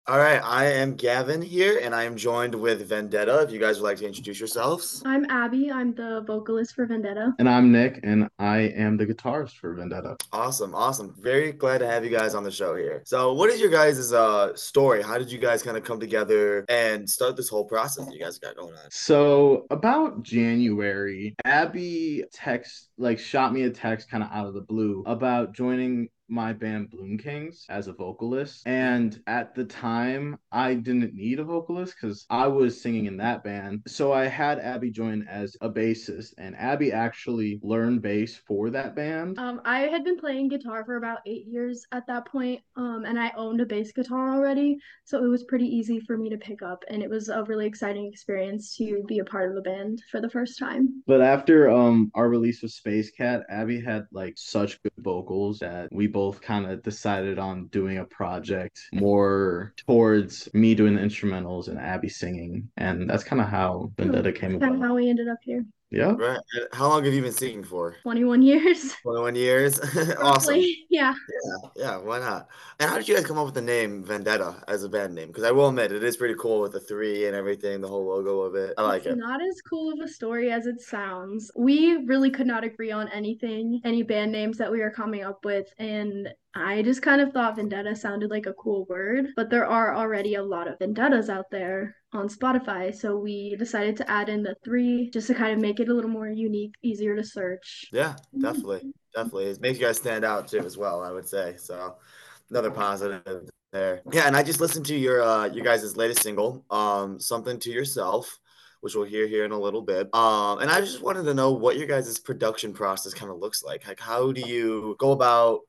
All right, I am Gavin here, and I am joined with Vendetta. If you guys would like to introduce yourselves. I'm Abby. I'm the vocalist for Vendetta. And I'm Nick, and I am the guitarist for Vendetta. Awesome, awesome. Very glad to have you guys on the show here. So, what is your guys' story? How did you guys kind of come together and start this whole process that you guys got going on? So about January, Abby shot me a text kind of out of the blue about joining my band Bloom Kings as a vocalist. And at the time, I didn't need a vocalist because I was singing in that band. So I had Abby join as a bassist, and Abby actually learned bass for that band. I had been playing guitar for about 8 years at that point, and I owned a bass guitar already, so it was pretty easy for me to pick up, and it was a really exciting experience to be a part of the band for the first time. But after our release of Space Cat, Abby had like such good vocals that we both kind of decided on doing a project more towards me doing the instrumentals and Abby singing. And that's kind of how Vendetta came Kind of about. how we ended up here. Yeah. Right. And how long have you been singing for? 21 years, 21 years. Awesome. roughly. Yeah. Yeah, why not? And how did you guys come up with the name Vendetta as a band name? Because I will admit, it is pretty cool with the three and everything, the whole logo of it. I like It's it. not as cool of a story as it sounds. We really could not agree on anything, any band names that we were coming up with, and I just kind of thought vendetta sounded like a cool word, but there are already a lot of vendettas out there on Spotify, so we decided to add in the three just to kind of make it a little more unique, easier to search. Yeah, definitely. Definitely. It makes you guys stand out too as well, I would say. So another positive there. Yeah, and I just listened to your guys' latest single, Something to Yourself, which we'll hear here in a little bit. And I just wanted to know what your guys' production process kind of looks like. Like how do you go about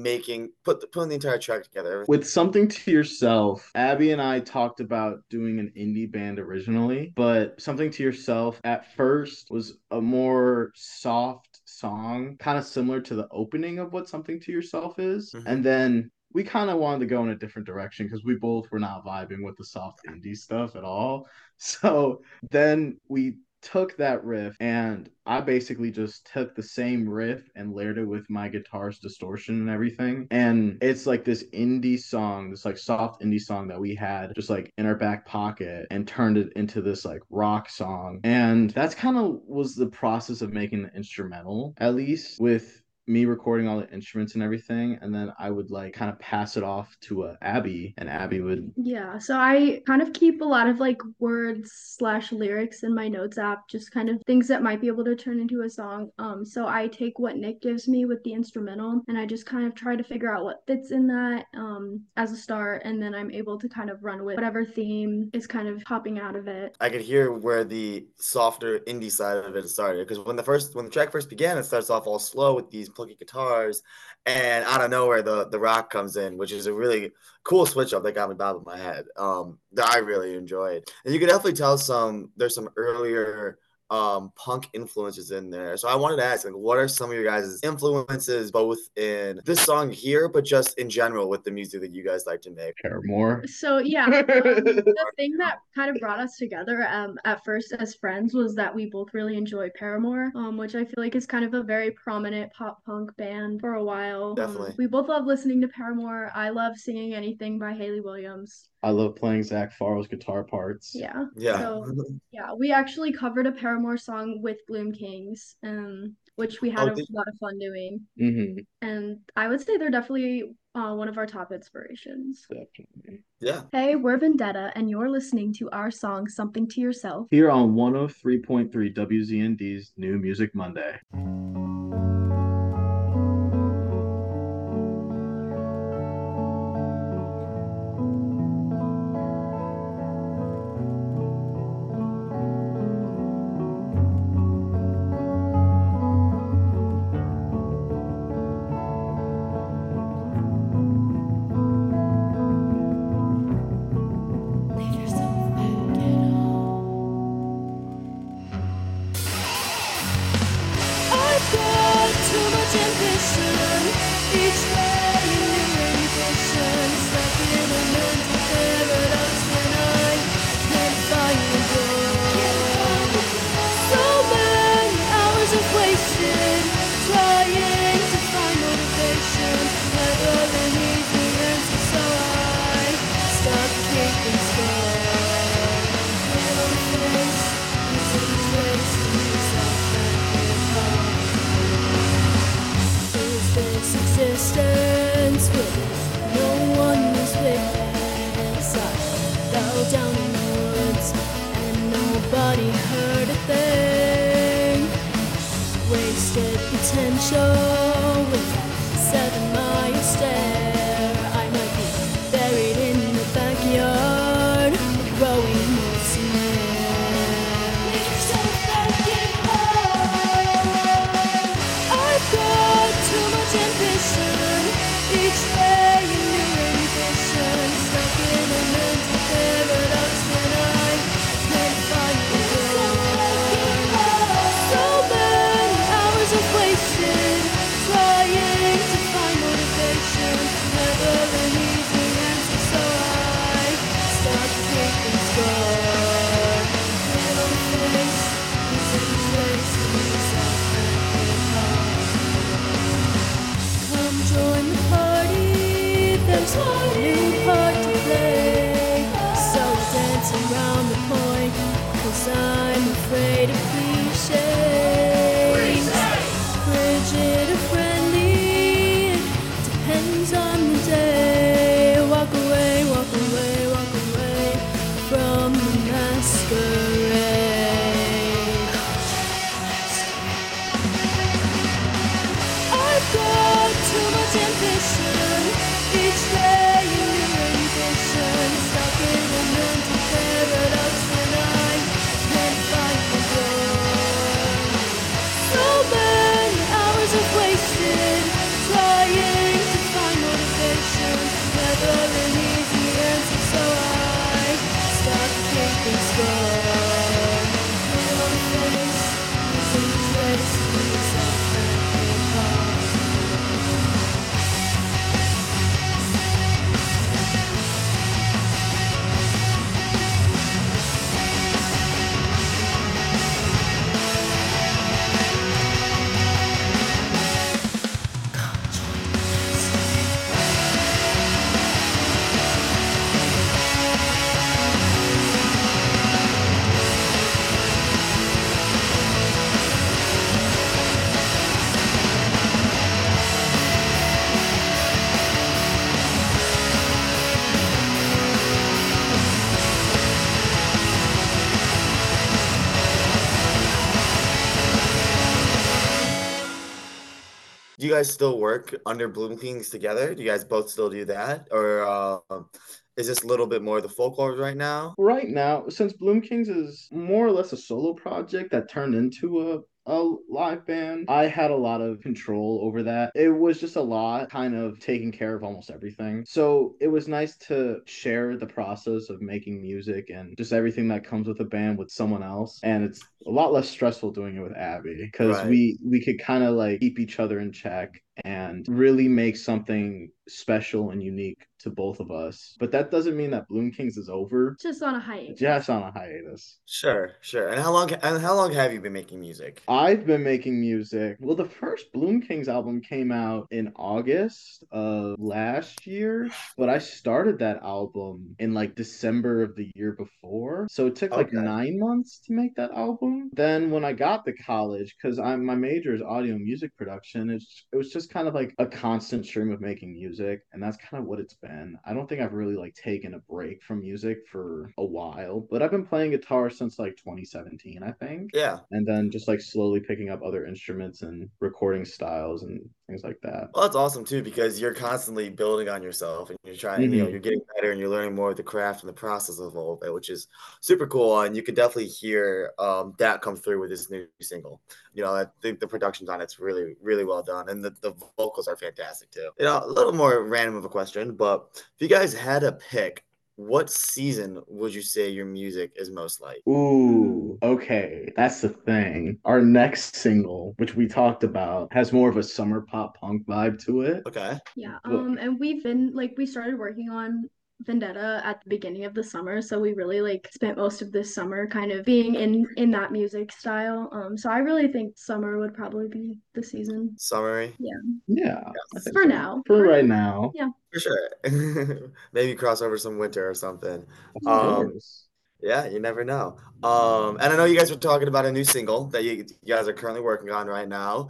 putting the entire track together? With Something to Yourself, Abby and I talked about doing an indie band originally, but Something to Yourself at first was a more soft song, kind of similar to the opening of what Something to Yourself is. Hmm. And then we kind of wanted to go in a different direction because we both were not vibing with the soft indie stuff at all. So then we took that riff and I basically just took the same riff and layered it with my guitar's distortion and everything. And it's like this indie song, this like soft indie song that we had just like in our back pocket and turned it into this like rock song. And that's kind of was the process of making the instrumental, at least with me recording all the instruments and everything, and then I would like kind of pass it off to Abby, and Abby would. Yeah, so I kind of keep a lot of like words slash lyrics in my notes app, just kind of things that might be able to turn into a song. So I take what Nick gives me with the instrumental and I just kind of try to figure out what fits in that as a start, and then I'm able to kind of run with whatever theme is kind of popping out of it. I could hear where the softer indie side of it started because when the track first began, it starts off all slow with these plucky guitars, and out of nowhere the rock comes in, which is a really cool switch up that got me bobbing my head. That I really enjoyed, and you could definitely tell there's some earlier punk influences in there. So I wanted to ask, like, what are some of your guys' influences both in this song here, but just in general with the music that you guys like to make? Paramore. So yeah, the thing that kind of brought us together at first as friends was that we both really enjoy Paramore, which I feel like is kind of a very prominent pop punk band for a while. Definitely. We both love listening to Paramore. I love singing anything by Hayley Williams. I love playing Zach Farrell's guitar parts. Yeah. Yeah. So yeah, we actually covered a Paramore song with Bloom Kings, which we had Oh, a lot of fun doing. Hmm. And I would say they're definitely one of our top inspirations. Definitely. yeah. Hey, we're Vendetta, and you're listening to our song Something to Yourself. Here on 103.3 WZND's New Music Monday. I nobody heard a thing. Wasted potential with that 7-mile stare. I might be buried in the backyard, growing moss and hair. Make yourself fucking hard. I've got too much ambition. Each day a new ambition. Stuck in a mental paradox and I can't find the door. So many hours of wasted trying to find motivation. Never an easy answer, so I start keeping score. Little face, easy place to myself and come join the party. There's a new part to play. So we're dancing round the point, 'cause I'm afraid of cliches. Frigid or friendly, it depends on the day. Walk away, walk away, walk away from the masquerade. I've got too much ambition. Each day a new ambition. Stuck in a mental paradox and I can't find the door. So many hours of wasted trying to find motivation. Never an easy answer, so I start keeping score. Little face, easy place to myself and apart. Do you guys still work under Bloom Kings together? Do you guys both still do that? Or is this a little bit more the folklore right now? Right now, since Bloom Kings is more or less a solo project that turned into a live band, I had a lot of control over that. It was just a lot, kind of taking care of almost everything. So it was nice to share the process of making music and just everything that comes with a band with someone else. And it's a lot less stressful doing it with Abby because Right. we could kind of like keep each other in check and really make something special and unique to both of us. But that doesn't mean that Bloom Kings is over. Just on a hiatus. Just on a hiatus. Sure. And how long have you been making music? I've been making music. Well, the first Bloom Kings album came out in August of last year, but I started that album in like December of the year before. So it took like Okay. 9 months to make that album. Then when I got to college, because my major is audio music production, it was just kind of like a constant stream of making music, and that's kind of what it's been. I don't think I've really like taken a break from music for a while, but I've been playing guitar since like 2017, I think. Yeah. And then just like slowly picking up other instruments and recording styles and things like that. Well, that's awesome too because you're constantly building on yourself and you're trying, Mhm. you're getting better and you're learning more of the craft and the process of all of it, which is super cool. And you can definitely hear that come through with this new single. I think the production's on it's really, really well done, and the vocals are fantastic too. A little more random of a question, but if you guys had to pick, what season would you say your music is most like? Ooh, okay. That's the thing. Our next single, which we talked about, has more of a summer pop punk vibe to it. Okay. Yeah. But- And we started working on Vendetta at the beginning of the summer, so we really like spent most of this summer kind of being in that music style. So I really think summer would probably be the season. Summary. Yeah, I think For so. now. For right now. Yeah. For sure. Maybe cross over some winter or something. Of Um, course. Yeah, you never know. And I know you guys were talking about a new single that you guys are currently working on right now.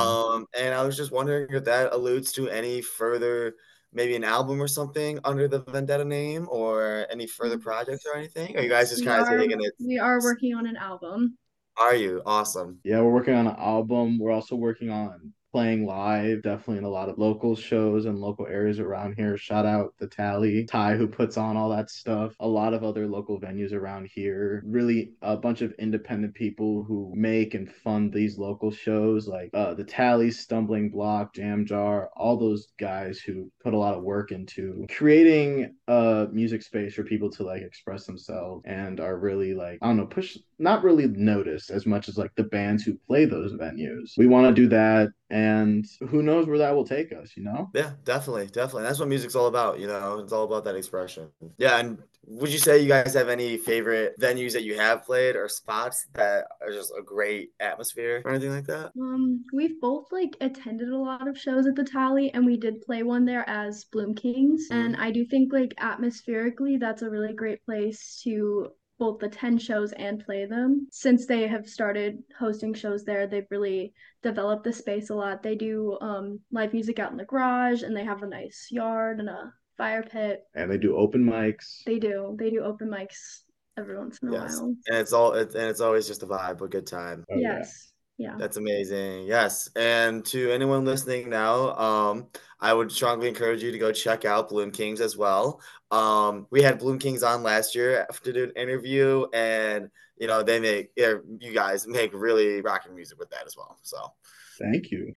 And I was just wondering if that alludes to any further, maybe an album or something under the Vendetta name, or any further projects or anything? Or are you guys just We kind of are taking it? we are working on an album. Are you? Awesome. Yeah, we're working on an album. We're also working on playing live, definitely in a lot of local shows and local areas around here. Shout out the Tally, Ty, who puts on all that stuff. A lot of other local venues around here. Really, a bunch of independent people who make and fund these local shows, like the Tally, Stumbling Block, Jam Jar, all those guys who put a lot of work into creating a music space for people to like express themselves and are really like, I don't know, push, not really noticed as much as like the bands who play those venues. We want to do that, and who knows where that will take us, you know? Yeah, definitely, definitely. That's what music's all about, you know. It's all about that expression. Yeah, and would you say you guys have any favorite venues that you have played or spots that are just a great atmosphere or anything like that? We've both like attended a lot of shows at the Tally, and we did play one there as Bloom Kings. And I do think like atmospherically, that's a really great place to both attend shows and play them. Since they have started hosting shows there, they've really developed the space a lot. They do live music out in the garage, and they have a nice yard and a fire pit. And they do open mics. They do open mics every once in a Yes, while. and it's always just a vibe, a good time. Oh, yeah. Yes. Yeah. That's amazing. Yes. And to anyone listening now, I would strongly encourage you to go check out Bloom Kings as well. We had Bloom Kings on last year to do an interview, and you know, you guys make really rocking music with that as well. So Thank you.